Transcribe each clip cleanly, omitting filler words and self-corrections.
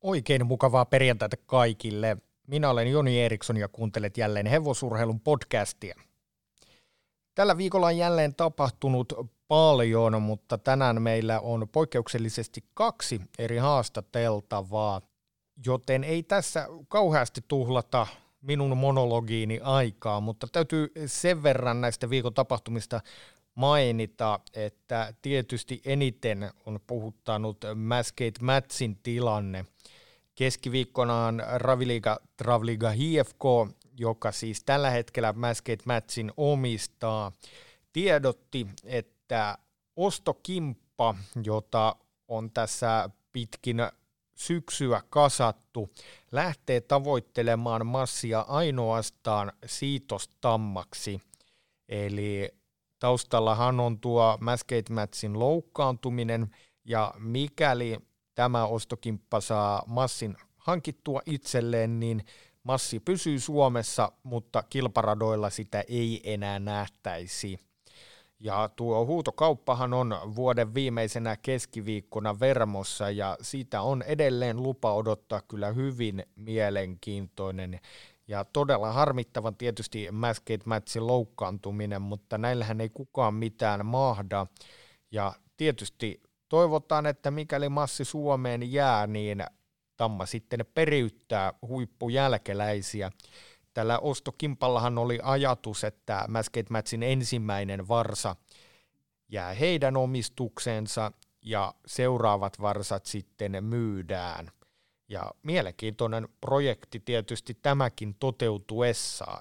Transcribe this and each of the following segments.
Oikein mukavaa perjantaita kaikille. Minä olen Joni Eriksson ja kuuntelet jälleen Hevosurheilun podcastia. Tällä viikolla on jälleen tapahtunut paljon, mutta tänään meillä on poikkeuksellisesti 2 eri haastateltavaa, joten ei tässä kauheasti tuhlata minun monologiini aikaa, mutta täytyy sen verran näistä viikon tapahtumista mainita, että tietysti eniten on puhuttanut Mascate Matchin tilanne. Keskiviikkonaan Travliiga HFK, joka siis tällä hetkellä Mascate Matchin omistaa, tiedotti, että ostokimppa, jota on tässä pitkin syksyä kasattu, lähtee tavoittelemaan massia ainoastaan siitostammaksi. Eli taustallahan on tuo Mascate Matchin loukkaantuminen, ja mikäli tämä ostokimppa saa massin hankittua itselleen, niin massi pysyy Suomessa, mutta kilparadoilla sitä ei enää nähtäisi. Ja tuo huutokauppahan on vuoden viimeisenä keskiviikkona Vermossa, ja siitä on edelleen lupa odottaa kyllä hyvin mielenkiintoinen. Ja todella harmittavan tietysti Mascate Matchin loukkaantuminen, mutta näillähän ei kukaan mitään mahda. Ja tietysti toivotaan, että mikäli massi Suomeen jää, niin Tamma sitten periyttää huippujälkeläisiä. Tällä ostokimpallahan oli ajatus, että Mascate Matchin ensimmäinen varsa jää heidän omistukseensa ja seuraavat varsat sitten myydään. Ja mielenkiintoinen projekti tietysti tämäkin toteutuessaan.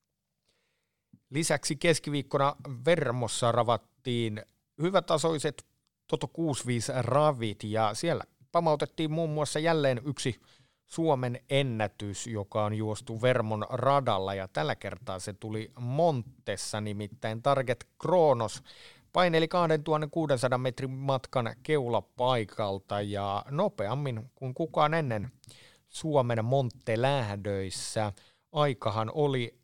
Lisäksi keskiviikkona Vermossa ravattiin hyvätasoiset Toto 65 ravit, ja siellä pamautettiin muun muassa jälleen yksi Suomen ennätys, joka on juostu Vermon radalla, ja tällä kertaa se tuli Montessa, nimittäin Target Kronos paineli 2600 metrin matkan keulapaikalta ja nopeammin kuin kukaan ennen Suomen Monte-lähdöissä. Aikahan oli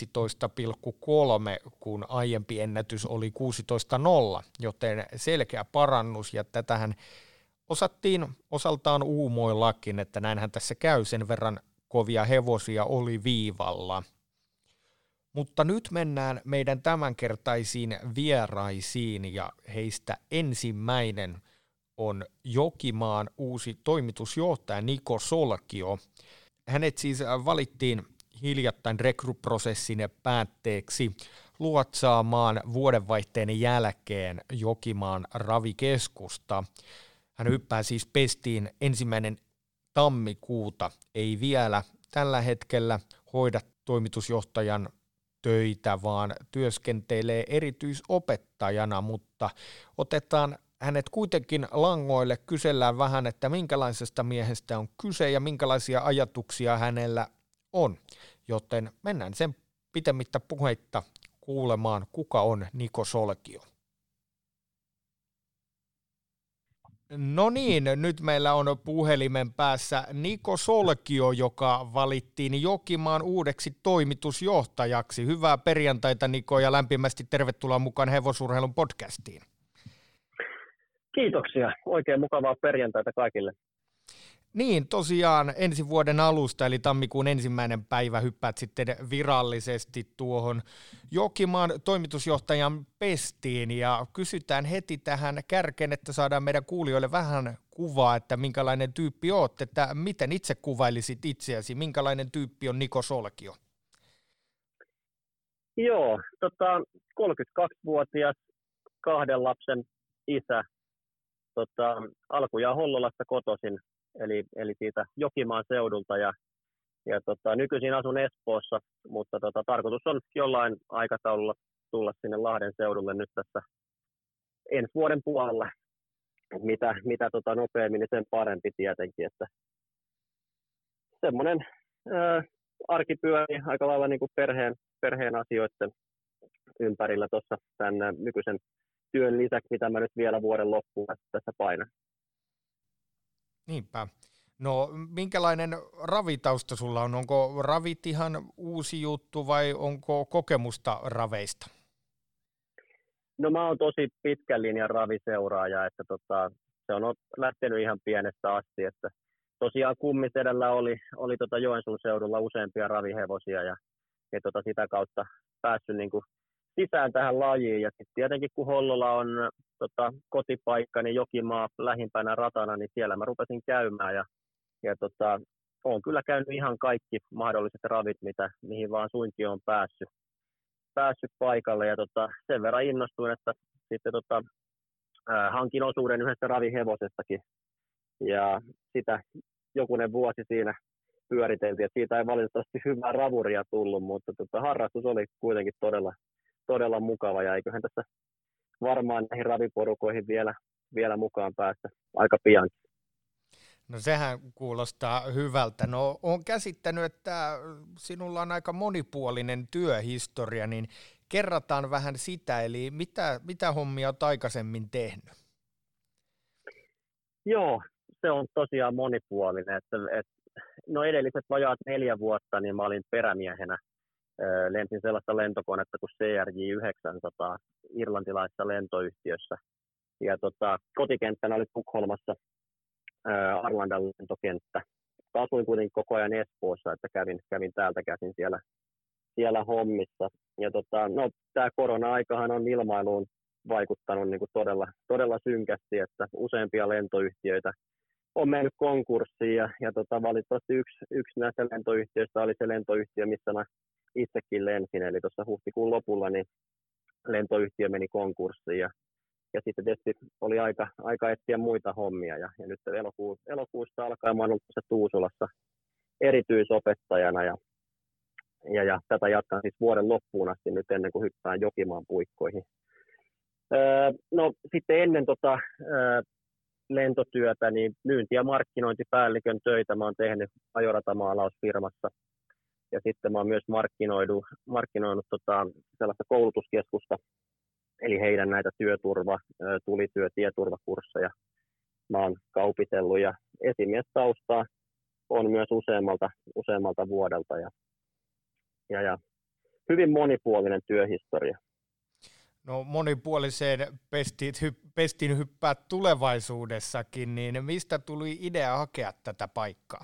15,3, kun aiempi ennätys oli 16,0, joten selkeä parannus, ja tätähän osattiin osaltaan uumoillakin, että näinhän tässä käy, sen verran kovia hevosia oli viivalla. Mutta nyt mennään meidän tämänkertaisiin vieraisiin, ja heistä ensimmäinen on Jokimaan uusi toimitusjohtaja Niko Solkio. Hänet siis valittiin hiljattain rekryprosessin päätteeksi luotsaamaan vuodenvaihteen jälkeen Jokimaan ravikeskusta. Hän hyppää siis pestiin 1. tammikuuta, ei vielä tällä hetkellä hoida toimitusjohtajan töitä, vaan työskentelee erityisopettajana, mutta otetaan hänet kuitenkin langoille, kysellään vähän, että minkälaisesta miehestä on kyse ja minkälaisia ajatuksia hänellä on, joten mennään sen pitemmittä puheitta kuulemaan, kuka on Niko Solkio. No niin, nyt meillä on puhelimen päässä Niko Solkio, joka valittiin Jokimaan uudeksi toimitusjohtajaksi. Hyvää perjantaita, Niko, ja lämpimästi tervetuloa mukaan Hevosurheilun podcastiin. Kiitoksia. Oikein mukavaa perjantaita kaikille. Niin, tosiaan ensi vuoden alusta, eli tammikuun 1. päivä, hyppäät sitten virallisesti tuohon Jokimaan toimitusjohtajan pestiin, ja kysytään heti tähän kärkeen, että saadaan meidän kuulijoille vähän kuvaa, että minkälainen tyyppi oot, että miten itse kuvailisit itseäsi, minkälainen tyyppi on Niko Solkio? Joo, 32-vuotias, 2 lapsen isä, alkujaan Hollolasta kotoisin, eli siitä Jokimaan seudulta, ja nykyisin asun Espoossa, mutta tarkoitus on jollain aikataululla tulla sinne Lahden seudulle nyt tässä ensi vuoden puolella. Mitä nopeammin, niin sen parempi tietenkin, että semmoinen arki pyörii aika lailla niin kuin perheen asioiden ympärillä tuossa tämän nykyisen työn lisäksi, mitä mä nyt vielä vuoden loppuun tässä painan. Niinpä. No, minkälainen ravitausta sulla on? Onko ravit ihan uusi juttu vai onko kokemusta raveista? No mä oon tosi pitkän linjan raviseuraaja, että se on lähtenyt ihan pienestä asti, että tosiaan Kummisedällä oli Joensuun seudulla useampia ravihevosia ja sitä kautta päässyt niin kuin sisään tähän lajiin. Ja sitten tietenkin kun Hollola on kotipaikka, niin Jokimaa lähimpänä ratana, niin siellä mä rupesin käymään ja olen kyllä käynyt ihan kaikki mahdolliset ravit, mihin vaan suinkin on päässyt paikalle. Ja sen verran innostuin, että sitten hankin osuuden yhdestä ravihevosestakin. Ja sitä jokunen vuosi siinä pyöriteltiin, että siitä ei valitettavasti hyvää ravuria tullut, mutta harrastus oli kuitenkin todella mukava, ja eiköhän tässä varmaan näihin raviporukoihin vielä mukaan päästä aika pian. No sehän kuulostaa hyvältä. No olen käsittänyt, että sinulla on aika monipuolinen työhistoria, niin kerrataan vähän sitä, eli mitä hommia olet aikaisemmin tehnyt? Joo, se on tosiaan monipuolinen. No edelliset vajaat 4 vuotta, niin mä olin perämiehenä. Lensin sellaista lentokonetta kuin CRJ 900 irlantilaisessa lentoyhtiössä. Ja kotikenttänä oli Tukholmassa Arlandan lentokenttä. Asuin kuitenkin koko ajan Espoossa, että kävin täältä käsin siellä hommissa. Ja tämä korona-aikahan on ilmailuun vaikuttanut niin kuin todella synkästi, että useampia lentoyhtiöitä on mennyt konkurssiin ja valitettavasti yksi näistä lentoyhtiöistä oli se lentoyhtiö, missä mä itsekin lensin, eli tuossa huhtikuun lopulla niin lentoyhtiö meni konkurssiin ja sitten tietysti oli aika etsiä muita hommia ja nyt elokuusta alkaen mä oon ollut Tuusulassa erityisopettajana ja tätä jatkan siis vuoden loppuun asti nyt ennen kuin hyppään Jokimaan puikkoihin. No sitten ennen lentotyötä, niin myynti- ja markkinointipäällikön töitä mä oon tehnyt ajoratamaalausfirmassa. Ja sitten mä oon myös markkinoinut sellaista koulutuskeskusta, eli heidän näitä tulityö- tieturvakursseja mä oon kaupitellut. Ja esimiestaustaa on myös useammalta vuodelta. Ja hyvin monipuolinen työhistoria. No monipuoliseen pestiin hyppää tulevaisuudessakin, niin mistä tuli idea hakea tätä paikkaa?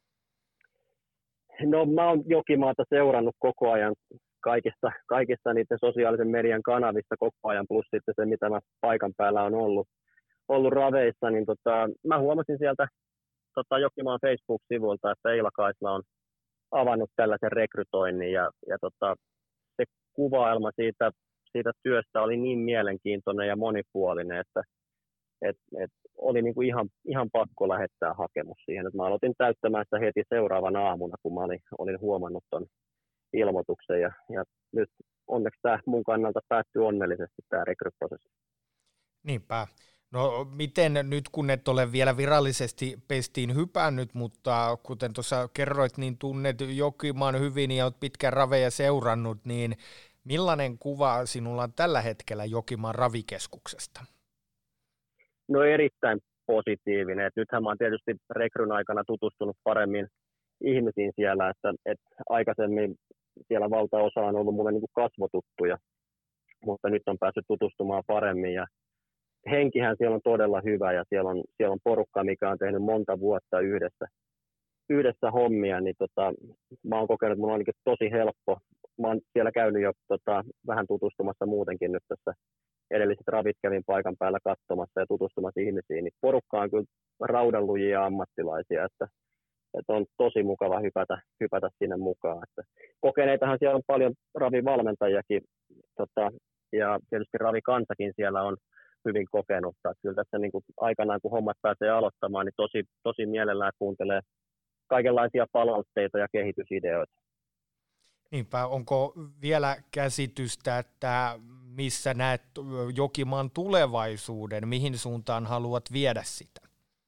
No mä oon Jokimaata seurannut koko ajan kaikista niiden sosiaalisen median kanavista koko ajan, plus sitten se, mitä mä paikan päällä on ollut raveissa, niin mä huomasin sieltä Jokimaan Facebook-sivuilta, että Eila Kaisla on avannut tällaisen rekrytoinnin ja se kuvailma siitä työstä oli niin mielenkiintoinen ja monipuolinen, että oli niin kuin ihan pakko lähettää hakemus siihen. Mä aloitin täyttämään sitä heti seuraavana aamuna, kun mä olin huomannut ton ilmoituksen ja nyt onneksi tämä mun kannalta päättyi onnellisesti tämä rekryprosessi. Niinpä. No miten nyt, kun et ole vielä virallisesti pestiin hypännyt, mutta kuten tuossa kerroit, niin tunnet Jokimaan hyvin ja olet pitkän raveja seurannut, niin millainen kuva sinulla on tällä hetkellä Jokimaan ravikeskuksesta? No erittäin positiivinen. Nythän mä oon tietysti rekryn aikana tutustunut paremmin ihmisiin siellä, että aikaisemmin siellä valtaosa on ollut mulle niin kuin kasvotuttuja, mutta nyt on päässyt tutustumaan paremmin ja henkihän siellä on todella hyvä ja siellä on porukka, mikä on tehnyt monta vuotta yhdessä hommia, niin mä oon kokenut, että mulla on ainakin tosi helppo. Mä oon siellä käynyt jo vähän tutustumassa muutenkin nyt tässä. Edelliset ravit kävin paikan päällä katsomassa ja tutustumassa ihmisiin, niin porukka on kyllä raudanlujia ammattilaisia, että on tosi mukava hypätä sinne mukaan. Että kokeneitahan siellä on paljon ravivalmentajiakin ja tietysti ravikansakin siellä on hyvin kokenutta. Että kyllä tässä niin kuin aikanaan, kun hommat pääsee aloittamaan, niin tosi mielellään kuuntelee kaikenlaisia palautteita ja kehitysideoita. Niinpä, onko vielä käsitystä, että missä näet Jokimaan tulevaisuuden, mihin suuntaan haluat viedä sitä?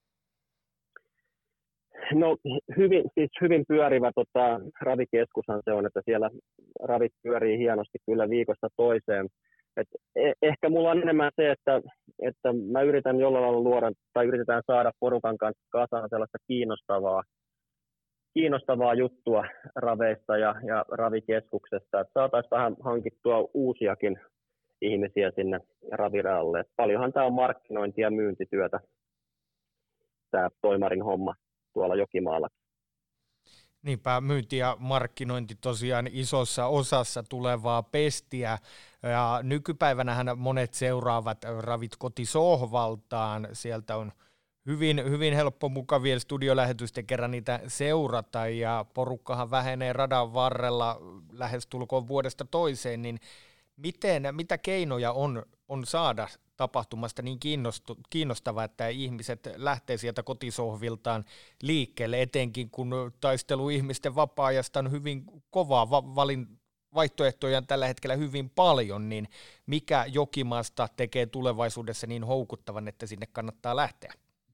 No hyvin pyörivä ravikeskushan se on, että siellä ravit pyörii hienosti kyllä viikosta toiseen. Ehkä mulla on enemmän se, että mä yritän jollain lailla luoda tai yritetään saada porukan kanssa kasaan sellaista kiinnostavaa juttua raveista ja ravikeskuksesta, että saataisiin vähän hankittua uusiakin ihmisiä sinne raviralle. Paljonhan tämä on markkinointi- ja myyntityötä, tämä toimarin homma. tuolla Jokimaalla. Niinpä, myynti ja markkinointi tosiaan isossa osassa tulevaa pestiä, ja nykypäivänähän monet seuraavat Ravit kotisohvaltaan, sieltä on hyvin helppo mukavien studiolähetysten kerran niitä seurata, ja porukkahan vähenee radan varrella lähestulkoon vuodesta toiseen, niin mitä keinoja on saada tapahtumasta niin kiinnostavaa, että ihmiset lähtee sieltä kotisohviltaan liikkeelle, etenkin kun taistelu ihmisten vapaa-ajasta on hyvin kovaa, vaihtoehtoja on tällä hetkellä hyvin paljon, niin mikä Jokimaasta tekee tulevaisuudessa niin houkuttavan, että sinne kannattaa lähteä?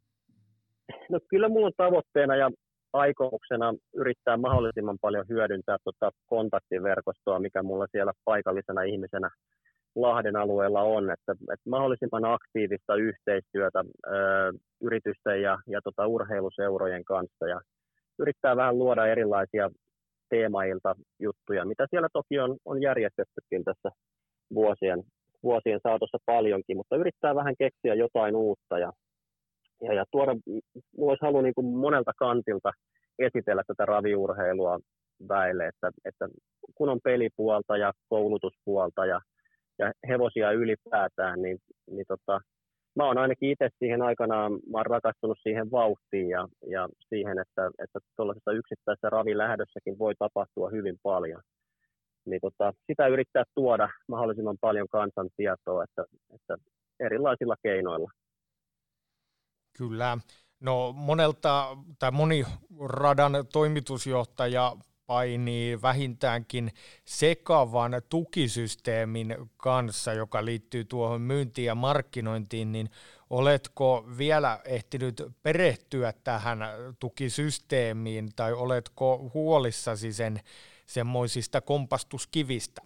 No kyllä mulla on tavoitteena ja aikomuksena yrittää mahdollisimman paljon hyödyntää kontaktiverkostoa, mikä mulla siellä paikallisena ihmisenä Lahden alueella on, että mahdollisimman aktiivista yhteistyötä yritysten ja urheiluseurojen kanssa ja yrittää vähän luoda erilaisia teemailta juttuja, mitä siellä toki on järjestettykin tässä vuosien saatossa paljonkin, mutta yrittää vähän keksiä jotain uutta ja tuoda, mulla olisi halu niin kuin monelta kantilta esitellä tätä raviurheilua väelle, että kun on pelipuolta ja koulutuspuolta ja hevosia ylipäätään, niin mä oon ainakin itse siihen aikanaan, mä oon rakastunut siihen vauhtiin ja siihen, että tuollaisessa yksittäisessä ravilähdössäkin voi tapahtua hyvin paljon. Niin sitä yrittää tuoda mahdollisimman paljon kansantietoa, että erilaisilla keinoilla. Kyllä. No moni radan toimitusjohtaja painii vähintäänkin sekavan tukisysteemin kanssa, joka liittyy tuohon myyntiin ja markkinointiin, niin oletko vielä ehtinyt perehtyä tähän tukisysteemiin tai oletko huolissasi semmoisista kompastuskivistä?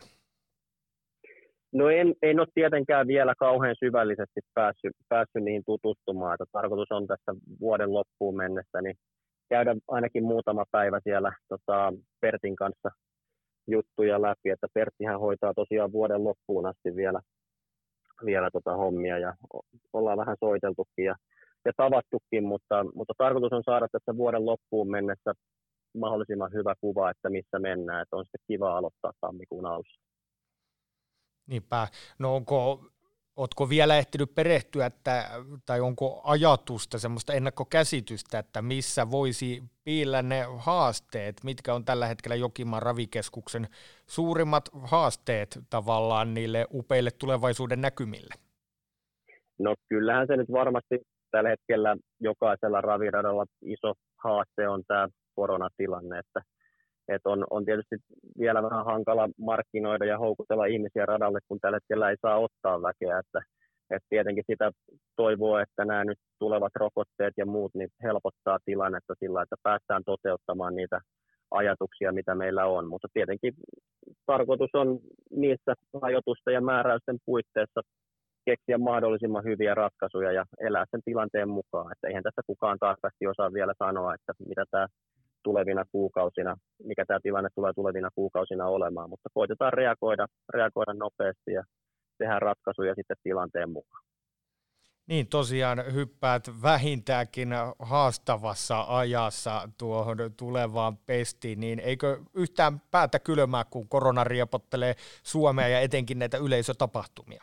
No en ole tietenkään vielä kauhean syvällisesti päässyt niihin tutustumaan. Että tarkoitus on tässä vuoden loppuun mennessä niin käydä ainakin muutama päivä siellä Pertin kanssa juttuja läpi. Että Perttihän hoitaa tosiaan vuoden loppuun asti vielä hommia ja ollaan vähän soiteltukin ja tavattukin, mutta tarkoitus on saada tässä vuoden loppuun mennessä mahdollisimman hyvä kuva, että missä mennään. Että on sitten kiva aloittaa tammikuun alussa. Niinpä. No ootko vielä ehtinyt perehtyä, tai onko ajatusta, semmoista ennakkokäsitystä, että missä voisi piillä ne haasteet, mitkä on tällä hetkellä Jokimaan ravikeskuksen suurimmat haasteet tavallaan niille upeille tulevaisuuden näkymille? No kyllähän se nyt varmasti tällä hetkellä jokaisella raviradalla iso haaste on tämä koronatilanne, että on tietysti vielä vähän hankala markkinoida ja houkutella ihmisiä radalle, kun tällä hetkellä ei saa ottaa väkeä. Että tietenkin sitä toivoo, että nämä nyt tulevat rokotteet ja muut niin helpottaa tilannetta sillä, että päästään toteuttamaan niitä ajatuksia, mitä meillä on. Mutta tietenkin tarkoitus on niissä rajoitusten ja määräysten puitteissa keksiä mahdollisimman hyviä ratkaisuja ja elää sen tilanteen mukaan. Että eihän tässä kukaan tarkasti osaa vielä sanoa, että mitä tämä tulevina kuukausina, mikä tämä tilanne tulee tulevina kuukausina olemaan, mutta koitetaan reagoida nopeasti ja tehdä ratkaisuja sitten tilanteen mukaan. Niin tosiaan hyppäät vähintäänkin haastavassa ajassa tuohon tulevaan pestiin, niin eikö yhtään päätä kylmää, kun korona riepottelee Suomea ja etenkin näitä yleisötapahtumia?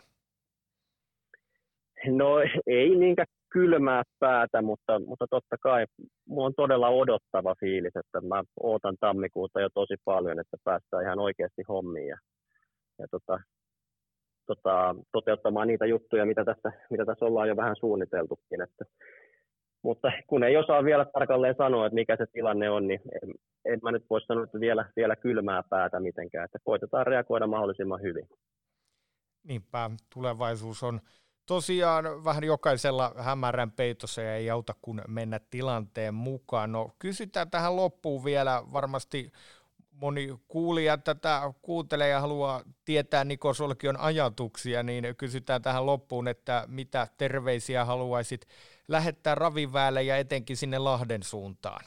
No ei niinkään kylmää päätä, mutta totta kai minulla on todella odottava fiilis, että mä ootan tammikuuta jo tosi paljon, että päästään ihan oikeasti hommiin ja toteuttamaan niitä juttuja, mitä tässä ollaan jo vähän suunniteltukin. Mutta kun ei osaa vielä tarkalleen sanoa, että mikä se tilanne on, niin en mä nyt voi sanoa, että vielä kylmää päätä mitenkään, että koitetaan reagoida mahdollisimman hyvin. Niinpä, tulevaisuus on tosiaan vähän jokaisella hämärän peitossa ja ei auta kun mennä tilanteen mukaan. No, kysytään tähän loppuun vielä, varmasti moni kuulija tätä kuuntelee ja haluaa tietää Niko Solkion ajatuksia, niin kysytään tähän loppuun, että mitä terveisiä haluaisit lähettää Raviväelle ja etenkin sinne Lahden suuntaan?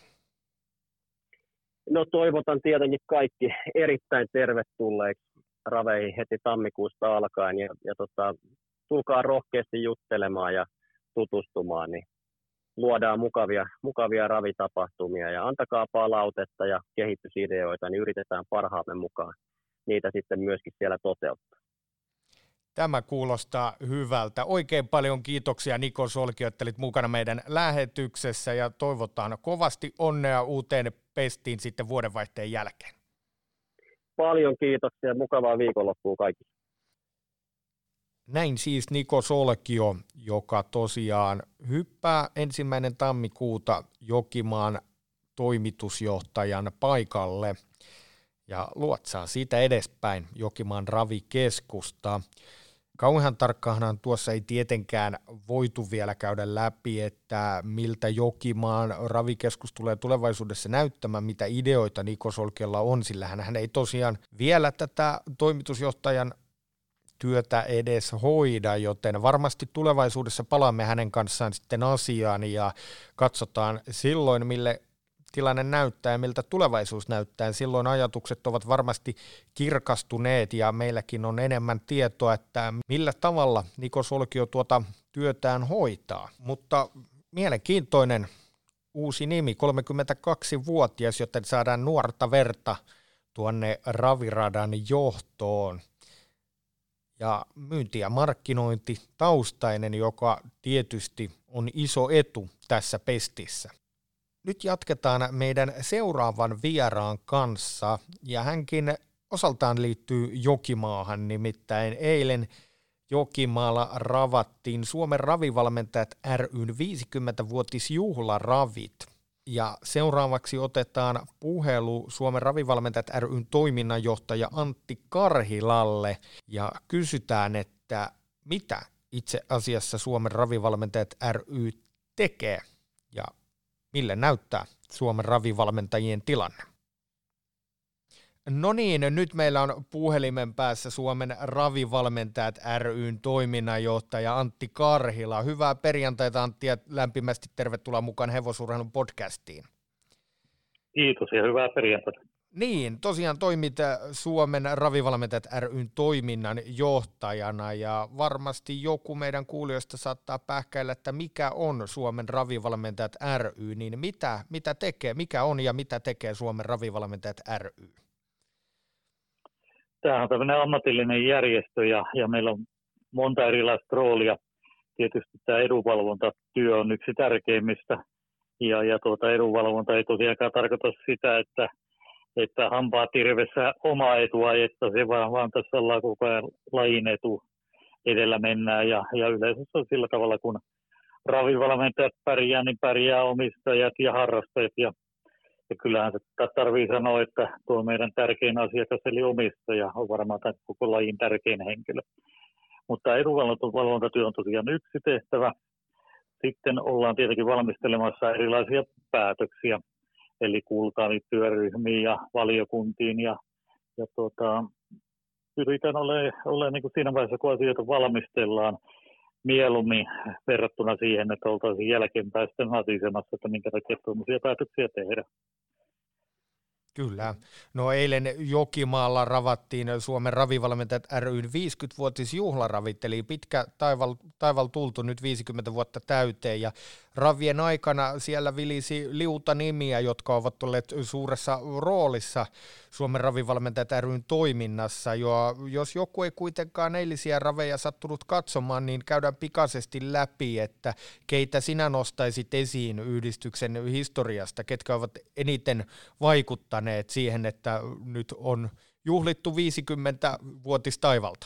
No toivotan tietenkin kaikki erittäin tervetulleeksi raveihin heti tammikuusta alkaen ja tulkaa rohkeasti juttelemaan ja tutustumaan, niin luodaan mukavia ravitapahtumia ja antakaa palautetta ja kehitysideoita, niin yritetään parhaamme mukaan niitä sitten myöskin siellä toteuttaa. Tämä kuulostaa hyvältä. Oikein paljon kiitoksia Niko Solkio, että olit mukana meidän lähetyksessä ja toivotaan kovasti onnea uuteen pestiin sitten vuodenvaihteen jälkeen. Paljon kiitoksia, mukavaa viikonloppua kaikille. Näin siis Niko Solkio, joka tosiaan hyppää 1. tammikuuta Jokimaan toimitusjohtajan paikalle ja luotsaa siitä edespäin Jokimaan ravikeskusta. Kauhean tarkkaanhan tuossa ei tietenkään voitu vielä käydä läpi, että miltä Jokimaan ravikeskus tulee tulevaisuudessa näyttämään, mitä ideoita Niko Solkiolla on, sillä hän ei tosiaan vielä tätä toimitusjohtajan työtä edes hoida, joten varmasti tulevaisuudessa palaamme hänen kanssaan sitten asiaan ja katsotaan silloin, mille tilanne näyttää ja miltä tulevaisuus näyttää. Silloin ajatukset ovat varmasti kirkastuneet ja meilläkin on enemmän tietoa, että millä tavalla Niko Solkio tuota työtään hoitaa. Mutta mielenkiintoinen uusi nimi, 32-vuotias, joten saadaan nuorta verta tuonne Raviradan johtoon. Ja myynti- ja markkinointi taustainen, joka tietysti on iso etu tässä pestissä. Nyt jatketaan meidän seuraavan vieraan kanssa, ja hänkin osaltaan liittyy Jokimaahan, nimittäin eilen Jokimaalla ravattiin Suomen ravivalmentajat ry:n 50-vuotisjuhlaravit. Ja seuraavaksi otetaan puhelu Suomen ravivalmentajat ry:n toiminnanjohtaja Antti Karhilalle ja kysytään, että mitä itse asiassa Suomen ravivalmentajat ry tekee ja mille näyttää Suomen ravivalmentajien tilanne. No niin, nyt meillä on puhelimen päässä Suomen ravivalmentajat ry:n toiminnanjohtaja Antti Karhila. Hyvää perjantaita Antti ja lämpimästi tervetuloa mukaan Hevosurheilun podcastiin. Kiitos ja hyvää perjantaita. Niin, tosiaan toimit Suomen ravivalmentajat ry:n toiminnan johtajana ja varmasti joku meidän kuulijoista saattaa pähkäillä, että mikä on Suomen ravivalmentajat ry, niin mitä tekee, mikä on ja mitä tekee Suomen ravivalmentajat ry? Tämä on tämmöinen ammatillinen järjestö ja meillä on monta erilaista roolia. Tietysti tämä edunvalvontatyö on yksi tärkeimmistä ja edunvalvonta ei tosiaankaan tarkoita sitä, että hampaat tirvessä oma etu ajettaisiin, vaan tässä ollaan koko ajan lajin etu edellä mennään ja yleensä se on sillä tavalla, kun ravivalmentajat pärjää, niin pärjää omistajat ja harrastajat ja kyllähän se tarvii sanoa, että tuo meidän tärkein asiakas eli omistaja on varmaan tämän koko lajin tärkein henkilö. Mutta edunvalvontatyö on tosiaan yksi tehtävä. Sitten ollaan tietenkin valmistelemassa erilaisia päätöksiä, eli kuultaan työryhmiin ja valiokuntiin ja pyritään olemaan niin kuin siinä vaiheessa, kun asioita valmistellaan mieluummin verrattuna siihen, että oltaisiin jälkeenpäin sitten hatisemassa, että minkä takia tuollaisia päätöksiä tehdään. Kyllä. No eilen Jokimaalla ravattiin Suomen ravivalmentajat ry:n 50-vuotisjuhlaravit, eli pitkä taival tultu nyt 50 vuotta täyteen, ja ravien aikana siellä vilisi liuta nimiä, jotka ovat olleet suuressa roolissa Suomen ravivalmentajat ry:n toiminnassa. Jos joku ei kuitenkaan eilisiä raveja sattunut katsomaan, niin käydään pikaisesti läpi, että keitä sinä nostaisit esiin yhdistyksen historiasta, ketkä ovat eniten vaikuttaneet siihen, että nyt on juhlittu 50-vuotistaivalta?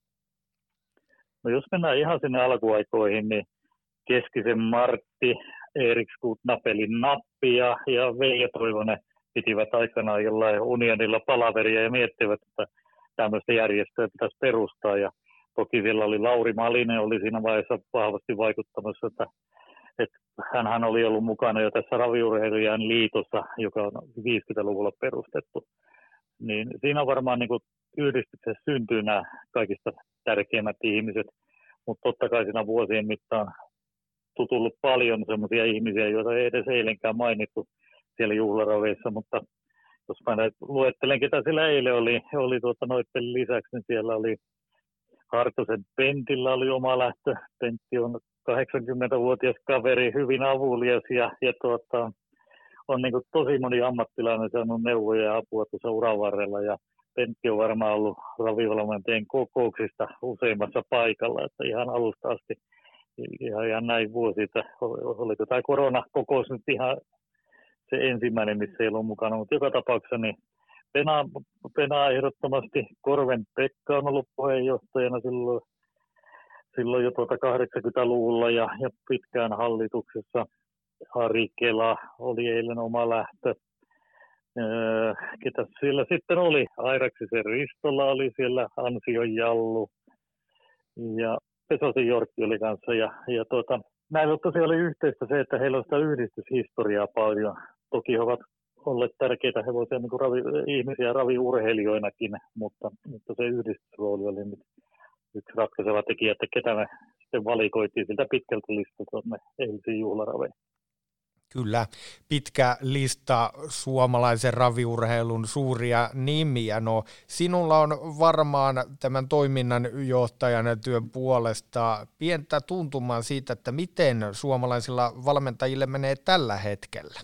No jos mennään ihan sinne alkuaikoihin, niin Keskisen Martti, Erik Skutnapelin Nappi ja Veijo Toivonen pitivät aikanaan jollain unionilla palaveria ja miettivät, että tämmöistä järjestöä pitäisi perustaa. Ja toki siellä oli Lauri Malinen, oli siinä vaiheessa vahvasti vaikuttamassa, että hänhän oli ollut mukana jo tässä Raviurheilijan liitossa, joka on 50-luvulla perustettu. Niin siinä varmaan niin kuin yhdistyksessä syntyy nämä kaikista tärkeimmät ihmiset, mutta totta kai siinä vuosien mittaan on tullut paljon sellaisia ihmisiä, joita ei edes eilenkään mainittu siellä juhlaraveissa, mutta jos mä luettelen, ketä siellä eilen oli noiden lisäksi, niin siellä oli Hartosen Pentillä oli oma lähtö. Pentti on 80-vuotias kaveri, hyvin avulias ja on niin kuin tosi moni ammattilainen saanut neuvoja ja apua tuossa uran varrella ja Pentti on varmaan ollut ravivalmentajien kokouksista useimmassa paikalla, että ihan alusta asti ihan näin vuosi, että oliko tämä koronakokous nyt ihan se ensimmäinen, missä ei ollut mukana, mutta joka tapauksessa niin Penaa ehdottomasti, Korven Pekka on ollut puheenjohtajana silloin jo 80-luvulla ja pitkään hallituksessa. Ari Kela oli eilen oma lähtö. Ketä siellä sitten oli? Airaksisen Ristola oli siellä, Ansion Jallu ja Pesosen Jorkki oli kanssa. Näillä tosiaan oli yhteistä se, että heillä on sitä yhdistyshistoriaa paljon. Toki he ovat olleet tärkeitä hevosia niin kuin ihmisiä raviurheilijoinakin, mutta se yhdistysrooli oli nyt yksi ratkaiseva tekijä, että ketä me sitten valikoitiin siltä pitkältä listalta tuonne eilisiin juhlaraveihin. Kyllä, pitkä lista suomalaisen raviurheilun suuria nimiä. No, sinulla on varmaan tämän toiminnan johtajan työn puolesta pientä tuntumaa siitä, että miten suomalaisilla valmentajille menee tällä hetkellä?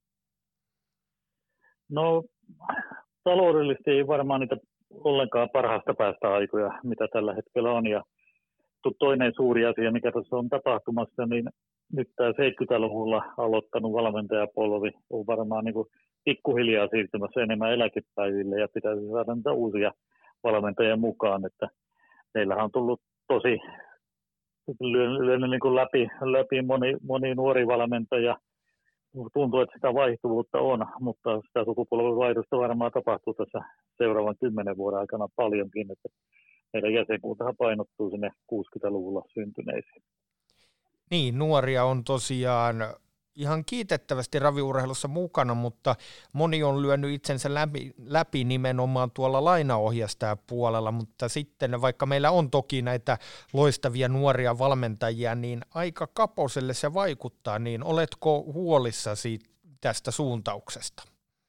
No, taloudellisesti ei varmaan niitä ollenkaan parhaasta päästä aikoja, mitä tällä hetkellä on. Ja toinen suuri asia, mikä tässä on tapahtumassa, niin nyt tämä 70-luvulla aloittanut valmentajapolvi on varmaan niin kuin pikkuhiljaa siirtymässä enemmän eläkepäiville ja pitäisi saada niitä uusia valmentajia mukaan. Että meillähän on tullut tosi lyönyt niin kuin läpi moni nuori valmentaja. Tuntuu, että sitä vaihtuvuutta on, mutta sitä sukupolvenvaihdosta varmaan tapahtuu tässä seuraavan 10 vuoden aikana paljonkin, että meidän jäsenkuntahan painottuu sinne 60-luvulla syntyneisiin. Niin, nuoria on tosiaan ihan kiitettävästi raviurheilussa mukana, mutta moni on lyönyt itsensä läpi nimenomaan tuolla lainaohjastajapuolella, mutta sitten vaikka meillä on toki näitä loistavia nuoria valmentajia, niin aika kaposelle se vaikuttaa, niin oletko huolissasi tästä suuntauksesta?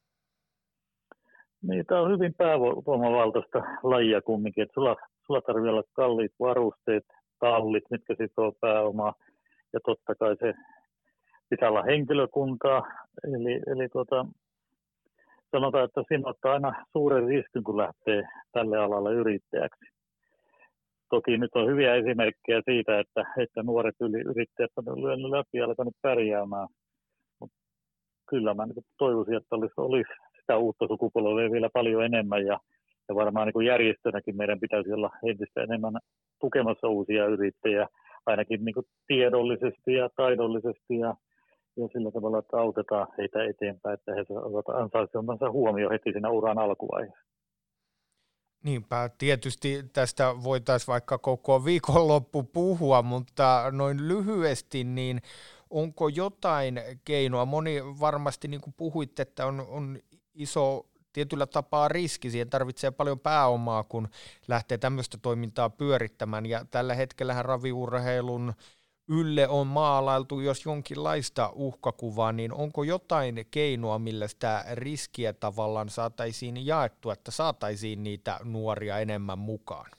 Niin, tämä on hyvin päävoimavaltaista lajia kumminkin, että sulla tarvitsee olla kalliit varusteet, tallit, mitkä sitoo pääomaa, ja totta kai se pitää olla henkilökuntaa, eli sanotaan, että siinä ottaa aina suuren riskin, kun lähtee tälle alalle yrittäjäksi. Toki nyt on hyviä esimerkkejä siitä, että nuoret yrittäjät on lyönyt läpi ja alkanut pärjäämään. Mutta kyllä mä niin toivoisin, että olisi sitä uutta sukupolvea vielä paljon enemmän ja varmaan niin järjestönäkin meidän pitäisi olla entistä enemmän tukemassa uusia yrittäjiä, ainakin niin tiedollisesti ja taidollisesti ja sillä tavalla, että autetaan heitä eteenpäin, että he ansaitsevat huomioon heti siinä uran alkuvaiheessa. Niinpä, tietysti tästä voitaisiin vaikka koko viikonloppu puhua, mutta noin lyhyesti, niin onko jotain keinoa? Moni varmasti, niin kuin puhuitte, että on iso tietyllä tapaa riski, siihen tarvitsee paljon pääomaa, kun lähtee tämmöistä toimintaa pyörittämään, ja tällä hetkellähän raviurheilun ylle on maalailtu jos jonkinlaista uhkakuvaa, niin onko jotain keinoa, millä sitä riskiä tavallaan saataisiin jaettua, että saataisiin niitä nuoria enemmän mukaan?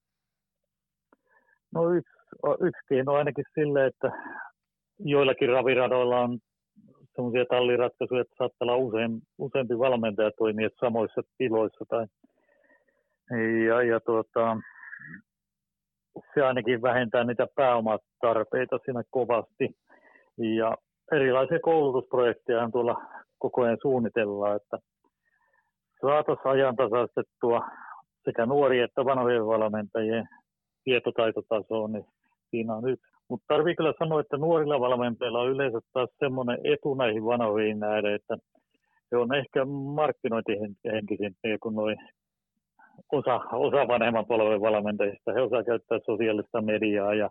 No yksi keino ainakin sille, että joillakin raviradoilla on sellaisia talliratkaisuja, että saattaa olla useampi valmentaja toimia samoissa tiloissa. Se ainakin vähentää niitä pääomatarpeita siinä kovasti. Ja erilaisia koulutusprojekteja tuolla koko ajan suunnitellaan, että saataisiin ajantasaistettua sekä nuorien että vanhojen valmentajien tietotaitotasoon, niin siinä on yksi. Mutta tarvii kyllä sanoa, että nuorilla valmentajilla on yleensä taas semmoinen etu näihin vanhoihin näiden, että se on ehkä markkinointihenkisempiä kuin noin osa vanhemman polven valmentajista. He osaa käyttää sosiaalista mediaa ja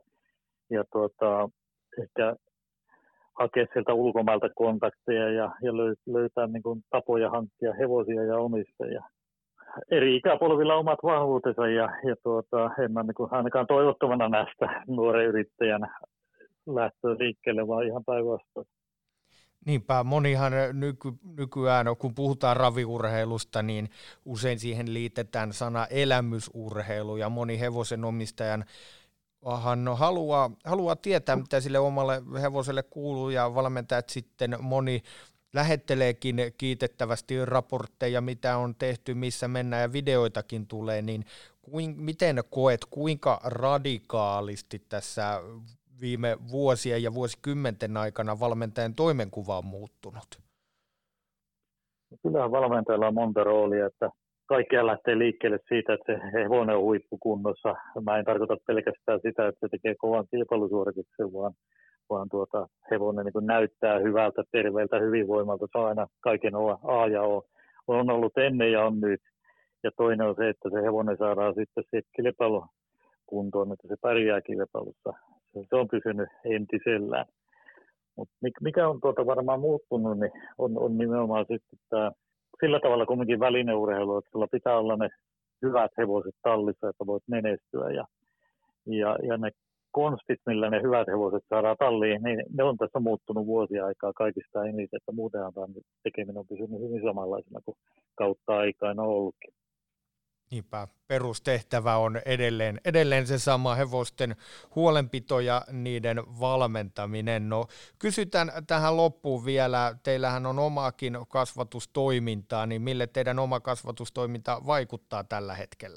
ehkä hakea sieltä ulkomailta kontakteja ja löytää niin kuin tapoja hankkia hevosia ja omistajia. Eri ikäpolvilla omat vahvuutensa ja en mä niin kuin ainakaan toivottavana näistä nuoren yrittäjän lähtöä liikkeelle, vaan ihan päinvastoin. Niinpä, monihan nykyään, kun puhutaan raviurheilusta, niin usein siihen liitetään sana elämysurheilu, ja moni hevosen omistajan haluaa tietää, mitä sille omalle hevoselle kuuluu, ja valmentajat sitten moni lähetteleekin kiitettävästi raportteja, mitä on tehty, missä mennään, ja videoitakin tulee, niin miten koet, kuinka radikaalisti tässä viime vuosien ja vuosikymmenten aikana valmentajan toimenkuva on muuttunut? Kyllähän valmentajalla on monta roolia, että kaikkea lähtee liikkeelle siitä, että se hevonen on huippukunnossa. Mä en tarkoita pelkästään sitä, että se tekee kovan kilpailusuorituksen, vaan hevonen niin näyttää hyvältä, terveeltä, hyvinvoimalta. Se on aina kaiken A ja O. On ollut ennen ja on nyt. Ja toinen on se, että se hevonen saadaan sitten siitä kilpailukuntoon, että se pärjää kilpailussa. Se on pysynyt entisellään. Mutta mikä on varmaan muuttunut, niin on nimenomaan sitten tämä sillä tavalla kumminkin välineurheilu, että sulla pitää olla ne hyvät hevoset tallissa, että voit menestyä. Ja ne konstit, millä ne hyvät hevoset saadaan talliin, niin ne on tässä muuttunut vuosia aikaa kaikista eniten, että muutenhan tämän tekeminen on pysynyt hyvin samanlaisena kuin kautta aikaan on ollutkin. Niinpä, perustehtävä on edelleen se sama, hevosten huolenpito ja niiden valmentaminen. No, kysytään tähän loppuun vielä, teillähän on omaakin kasvatustoimintaa, niin mille teidän oma kasvatustoiminta vaikuttaa tällä hetkellä?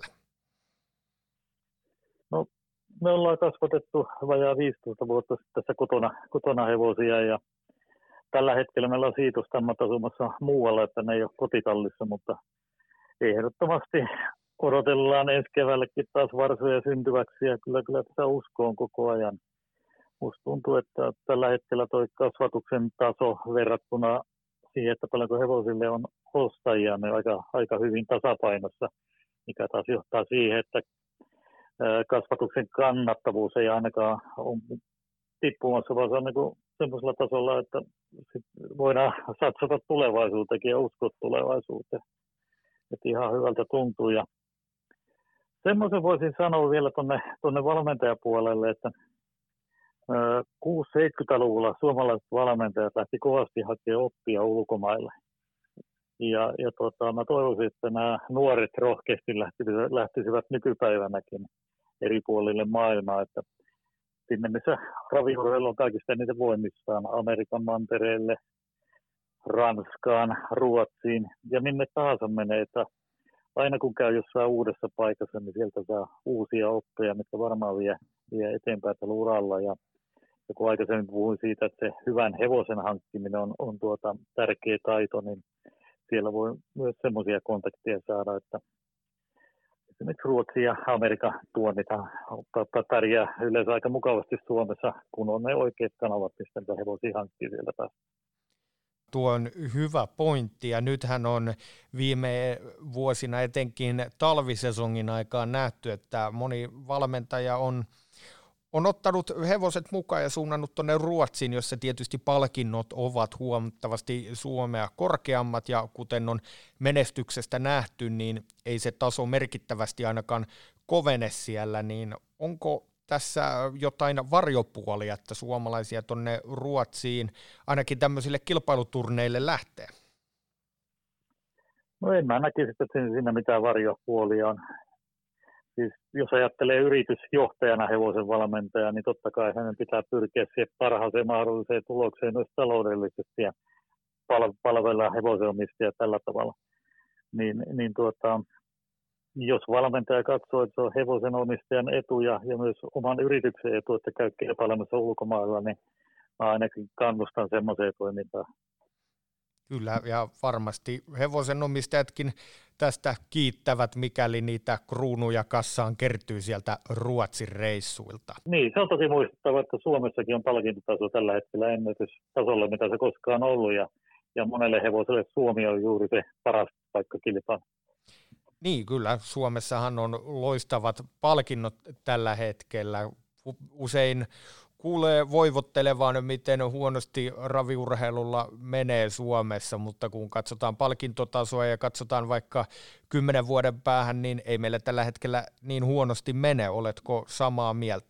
No, me ollaan kasvatettu vajaa 15 vuotta tässä kotona hevosia, ja tällä hetkellä meillä on siitostammat asumassa muualla, että ne ei ole kotitallissa, mutta ehdottomasti odotellaan ensi keväällekin taas varsoja syntyväksi, ja kyllä tätä uskoon koko ajan. Musta tuntuu, että tällä hetkellä tuo kasvatuksen taso verrattuna siihen, että paljonko hevosille on ostajia, ne on aika hyvin tasapainossa, mikä taas johtaa siihen, että kasvatuksen kannattavuus ei ainakaan ole tippumassa, vaan se on niin semmoisella tasolla, että voidaan satsata tulevaisuuteen ja uskoa tulevaisuuteen. Että ihan hyvältä tuntuu. Ja semmoisen voisin sanoa vielä tuonne valmentajapuolelle, että 60-70-luvulla suomalaiset valmentajat lähti kovasti hakemaan oppia ulkomaille. Ja mä toivoisin, että nämä nuoret rohkeasti lähtisivät nykypäivänäkin eri puolille maailmaa, että sinne missä raviurheilu on kaikista eniten voimissaan, Amerikan mantereelle, Ranskaan, Ruotsiin ja minne tahansa menee, että aina kun käy jossain uudessa paikassa, niin sieltä saa uusia oppeja, mitkä varmaan vie eteenpäin tällä uralla. Ja kun aikaisemmin puhuin siitä, että se hyvän hevosen hankkiminen on tärkeä taito, niin siellä voi myös semmoisia kontakteja saada, että esimerkiksi Ruotsi ja Amerikan tuonnit pärjää yleensä aika mukavasti Suomessa, kun on ne oikeat kanavat, mistä niitä hevosia hankkii sieltä taas. Tuo on hyvä pointti, ja nythän on viime vuosina etenkin talvisesongin aikaan nähty, että moni valmentaja on ottanut hevoset mukaan ja suunnannut tuonne Ruotsiin, jossa tietysti palkinnot ovat huomattavasti Suomea korkeammat, ja kuten on menestyksestä nähty, niin ei se taso merkittävästi ainakaan kovene siellä, niin onko tässä jotain varjopuolia, että suomalaisia tuonne Ruotsiin ainakin tämmöisille kilpailuturneille lähtee? No en mä näkisi, että siinä mitään varjopuolia on. Siis jos ajattelee yritysjohtajana hevosen valmentaja, niin totta kai hänen pitää pyrkiä siihen parhaaseen mahdolliseen tulokseen myös taloudellisesti ja palvella hevosenomistajia tällä tavalla. Jos valmentaja katsoo, että se on hevosen omistajan etu ja myös oman yrityksen etu, että käy kilpailemassa ulkomailla, niin mä ainakin kannustan semmoiseen toimintaan. Kyllä, ja varmasti hevosen omistajatkin tästä kiittävät, mikäli niitä kruunuja kassaan kertyy sieltä Ruotsin reissuilta. Niin, se on tosi muistettava, että Suomessakin on palkintotaso tällä hetkellä ennätystasolla, mitä se koskaan on ollut, ja monelle hevoselle Suomi on juuri se paras paikka kilpailu. Niin, kyllä. Suomessahan on loistavat palkinnot tällä hetkellä. Usein kuulee voivottelevan, miten huonosti raviurheilulla menee Suomessa, mutta kun katsotaan palkintotasoa ja katsotaan vaikka 10 vuoden päähän, niin ei meillä tällä hetkellä niin huonosti mene. Oletko samaa mieltä?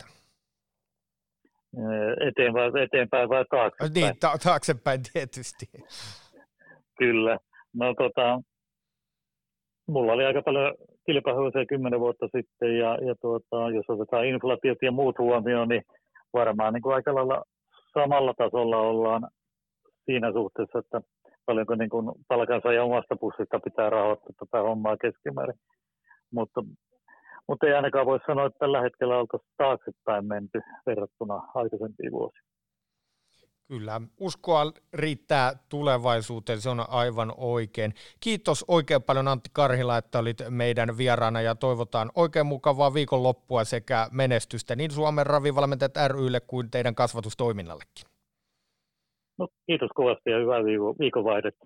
Eteenpäin vai taaksepäin? Niin, taaksepäin tietysti. Kyllä. No mulla oli aika paljon kilpahevoseen 10 vuotta sitten ja jos otetaan inflaatiot ja muut huomioon, niin varmaan niin kuin aika lailla samalla tasolla ollaan siinä suhteessa, että paljonko niin kuin palkansaajan omasta pussista pitää rahoittaa tätä hommaa keskimäärin. Mutta ei ainakaan voi sanoa, että tällä hetkellä oltaisiin taaksepäin menty verrattuna aikaisempiin vuosiin. Kyllä, uskoa riittää tulevaisuuteen, se on aivan oikein. Kiitos oikein paljon Antti Karhila, että olit meidän vieraana ja toivotaan oikein mukavaa viikonloppua sekä menestystä niin Suomen Ravivalmentajat ry:lle kuin teidän kasvatustoiminnallekin. No, kiitos kovasti ja hyvää viikonvaihdetta.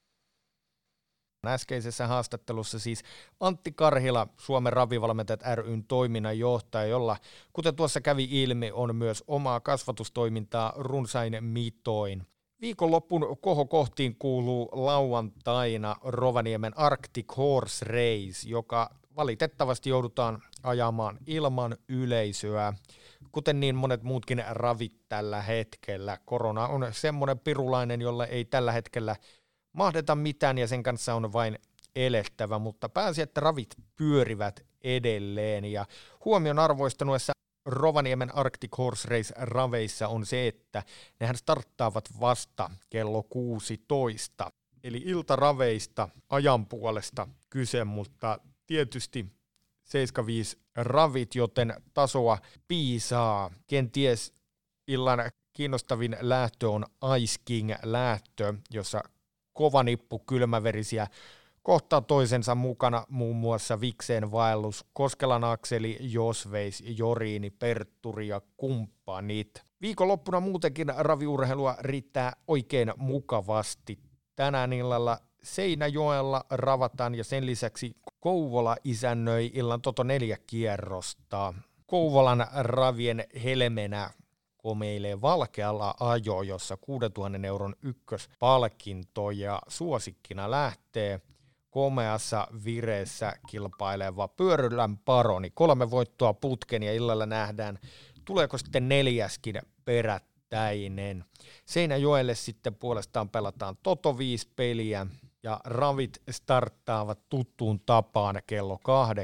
Äskeisessä haastattelussa siis Antti Karhila, Suomen Ravivalmentajat ry:n toiminnanjohtaja, jolla, kuten tuossa kävi ilmi, on myös omaa kasvatustoimintaa runsain mitoin. Viikonloppun kohokohtiin kuuluu lauantaina Rovaniemen Arctic Horse Race, joka valitettavasti joudutaan ajamaan ilman yleisöä, kuten niin monet muutkin ravit tällä hetkellä. Korona on semmoinen pirulainen, jolla ei tällä hetkellä mahdeta mitään ja sen kanssa on vain elettävä, mutta pääsi, että ravit pyörivät edelleen. Ja huomion arvoista noissa Rovaniemen Arctic Horse Race raveissa on se, että nehän starttaavat vasta kello 16. Eli iltaraveista ajan puolesta kyse, mutta tietysti 75 ravit, joten tasoa piisaa. Kenties illan kiinnostavin lähtö on Ice King-lähtö, jossa kova nippu kylmäverisiä kohtaa toisensa mukana, muun muassa Vikseen vaellus, Koskelan Akseli, Josveis, Joriini, Pertturi ja kumppanit. Viikonloppuna muutenkin raviurheilua riittää oikein mukavasti. Tänään illalla Seinäjoella ravataan ja sen lisäksi Kouvola isännöi illan Toto 4 kierrosta. Kouvolan ravien helmenä komeilee Valkealla ajo, jossa 6 000 euron ykköspalkinto ja suosikkina lähtee komeassa vireessä kilpaileva Pyörylän Paroni. 3 voittoa putken ja illalla nähdään, tuleeko sitten 4. perättäinen. Seinäjoelle sitten puolestaan pelataan Toto 5 peliä ja ravit starttaavat tuttuun tapaan kello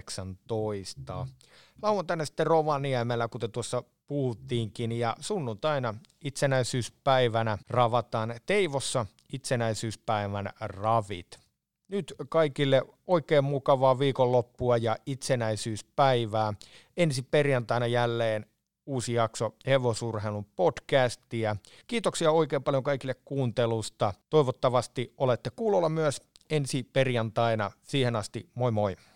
18. Lauantaina sitten Rovaniemellä, kuten tuossa puhuttiinkin, ja sunnuntaina itsenäisyyspäivänä ravataan Teivossa itsenäisyyspäivän ravit. Nyt kaikille oikein mukavaa viikonloppua ja itsenäisyyspäivää. Ensi perjantaina jälleen uusi jakso Hevosurheilun podcastia. Kiitoksia oikein paljon kaikille kuuntelusta. Toivottavasti olette kuulolla myös ensi perjantaina. Siihen asti moi moi!